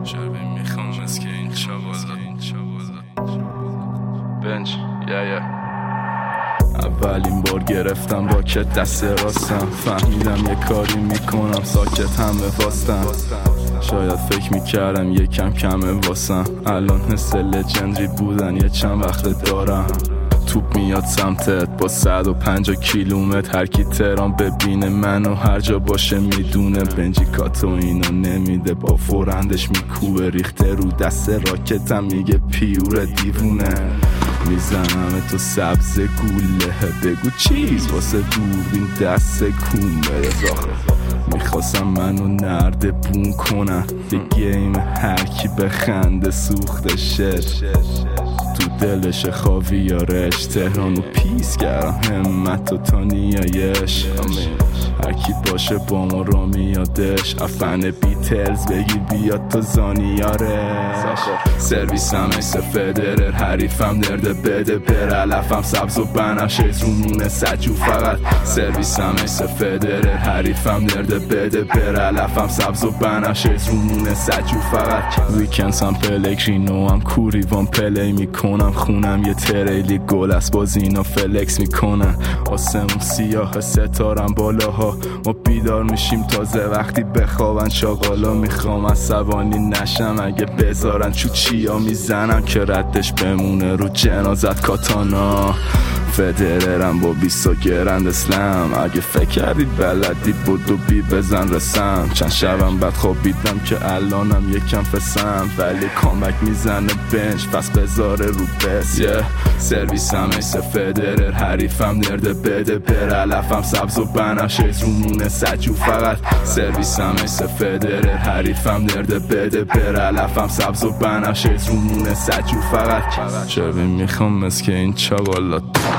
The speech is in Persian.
شربی میخوام از که این چاوالا بنج اولین بار گرفتم راکت دست راستم، فهمیدم یه کاری میکنم ساکت همه واستم. شاید فکر میکردم یکم کمه واسم، الان حس لجندری بودن یه چند وقت دارم. توپ میاد سمتت با 150 کیلومتر، هر کی تهران ببینه منو هر جا باشه میدونه. بنجی کاتو اینو نمیده، با فورندش میکوبه، ریخته رو دست راکتم میگه پیور دیوونه. میزنم تو سبز گوله، بگو چیز واسه دوربین دست کومه. میخواستم منو نرده بون کنن، یه گیم هرکی بخنده سوخته شد تو دلش خاویارش. تهرانو پیس کردم همت و تا نیایش، هرکی باشه با ما را میادش. افن بیتلز بگیر بیاد تو زانیارش. سرویسم ایس فدرر، حریفم درده بده بر، علفم سبز و بنفشه رومونه سجو فقط. سرویسم ایس فدرر، حریفم درده بده بر، علفم سبز و بنفشه رومونه سجو فقط. ویکنز هم پلگرینو هم کوریوان پلی میکنم، خونم یه تریلی گل است باز اینا فلکس میکنن. آسمون سیاه ستارم بالاها، ما بیدار میشیم تازه وقتی بخوابن چاقالا. میخوام عصبانی نشم اگه بذارن چوچیا میزنم که ردش بمونه رو جنازت کاتانا. فدررم با 20 گرند اسلم، اگه فکر کردی بلدی بودو بی بزن رسم. چند شبم بعد خوابیدم که الانم یکم فسم، ولی کامک میزنه بنج پس بذاره رو بس. سرویسم ایس فدرر، حریفم درده بده بر، علفم سبز و بنفشه رومونه سجو فقط. سرویسم ایس فدرر، حریفم درده بده بر، علفم سبز و بنفشه رومونه سجو فقط. شبی میخوام مثل این چاقالات